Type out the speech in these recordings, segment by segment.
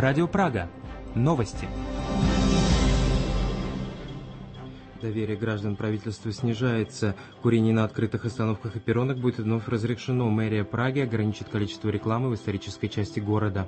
Радио Прага. Новости. Доверие граждан правительству снижается. Курение на открытых остановках и перронах будет вновь разрешено. Мэрия Праги ограничит количество рекламы в исторической части города.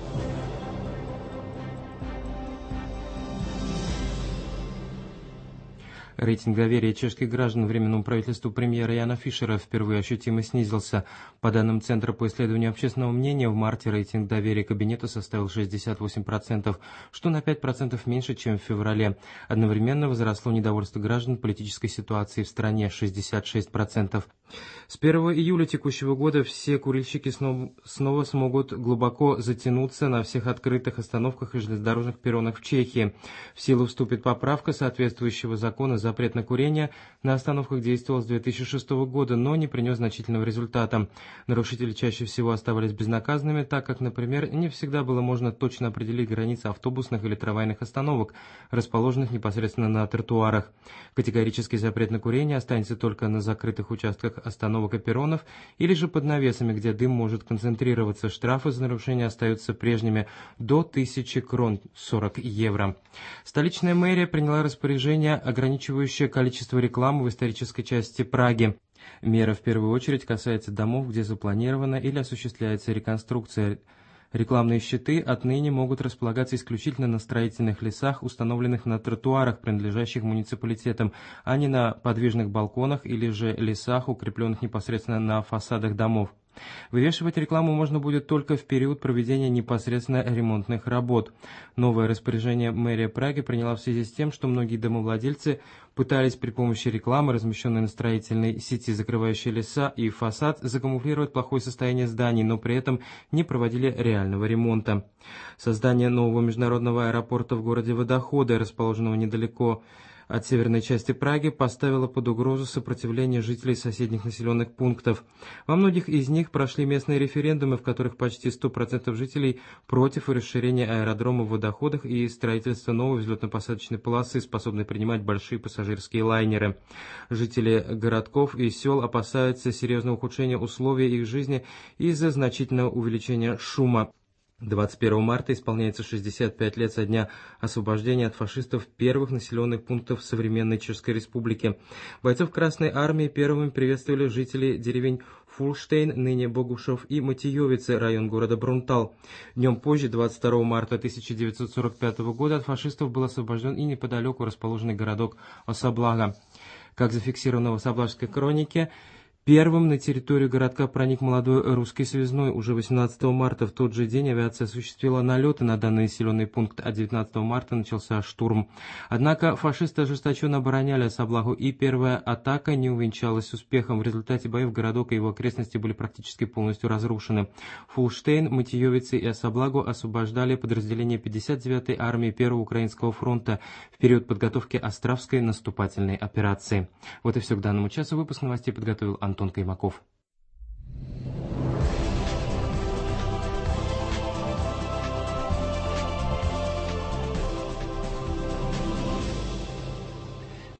Рейтинг доверия чешских граждан временному правительству премьера Яна Фишера впервые ощутимо снизился. По данным Центра по исследованию общественного мнения, в марте рейтинг доверия кабинету составил 68%, что на 5% меньше, чем в феврале. Одновременно возросло недовольство граждан политической ситуацией в стране – 66%. С 1 июля текущего года все курильщики снова смогут глубоко затянуться на всех открытых остановках и железнодорожных перронах в Чехии. В силу вступит поправка соответствующего закона. Запрет на курение на остановках действовал с 2006 года, но не принес значительного результата. Нарушители чаще всего оставались безнаказанными, так как, например, не всегда было можно точно определить границы автобусных или трамвайных остановок, расположенных непосредственно на тротуарах. Категорический запрет на курение останется только на закрытых участках остановок и перронов или же под навесами, где дым может концентрироваться. Штрафы за нарушение остаются прежними до 1000 крон, 40 евро. Столичная мэрия приняла распоряжение, ограничивающее количество рекламы в исторической части Праги. Мера в первую очередь касается домов, где запланирована или осуществляется реконструкция. Рекламные щиты отныне могут располагаться исключительно на строительных лесах, установленных на тротуарах, принадлежащих муниципалитетам, а не на подвижных балконах или же лесах, укрепленных непосредственно на фасадах домов. Вывешивать рекламу можно будет только в период проведения непосредственно ремонтных работ. Новое распоряжение мэрия Праги приняла в связи с тем, что многие домовладельцы пытались при помощи рекламы, размещенной на строительной сети, закрывающей леса и фасад, закамуфлировать плохое состояние зданий, но при этом не проводили реального ремонта. Создание нового международного аэропорта в городе Водоходы, расположенного недалеко от северной части Праги, поставила под угрозу сопротивление жителей соседних населенных пунктов. Во многих из них прошли местные референдумы, в которых почти 100% жителей против расширения аэродрома в Водоходах и строительства новой взлетно-посадочной полосы, способной принимать большие пассажирские лайнеры. Жители городков и сел опасаются серьезного ухудшения условий их жизни из-за значительного увеличения шума. 21 марта исполняется 65 лет со дня освобождения от фашистов первых населенных пунктов современной Чешской Республики. Бойцов Красной Армии первыми приветствовали жители деревень Фулштейн, ныне Богушев, и Матиевицы, район города Брунтал. Днем позже, 22 марта 1945 года, от фашистов был освобожден и неподалеку расположенный городок Осаблага. Как зафиксировано в Осаблажской хронике, первым на территорию городка проник молодой русский связной. Уже 18 марта в тот же день авиация осуществила налеты на данный населенный пункт, а 19 марта начался штурм. Однако фашисты ожесточенно обороняли Осаблагу, и первая атака не увенчалась успехом. В результате боев городок и его окрестности были практически полностью разрушены. Фулштейн, Матиевицы и Осаблагу освобождали подразделения 59-й армии Первого Украинского фронта в период подготовки Островской наступательной операции. Вот и все к данному часу. Выпуск новостей подготовил Антон Каймаков.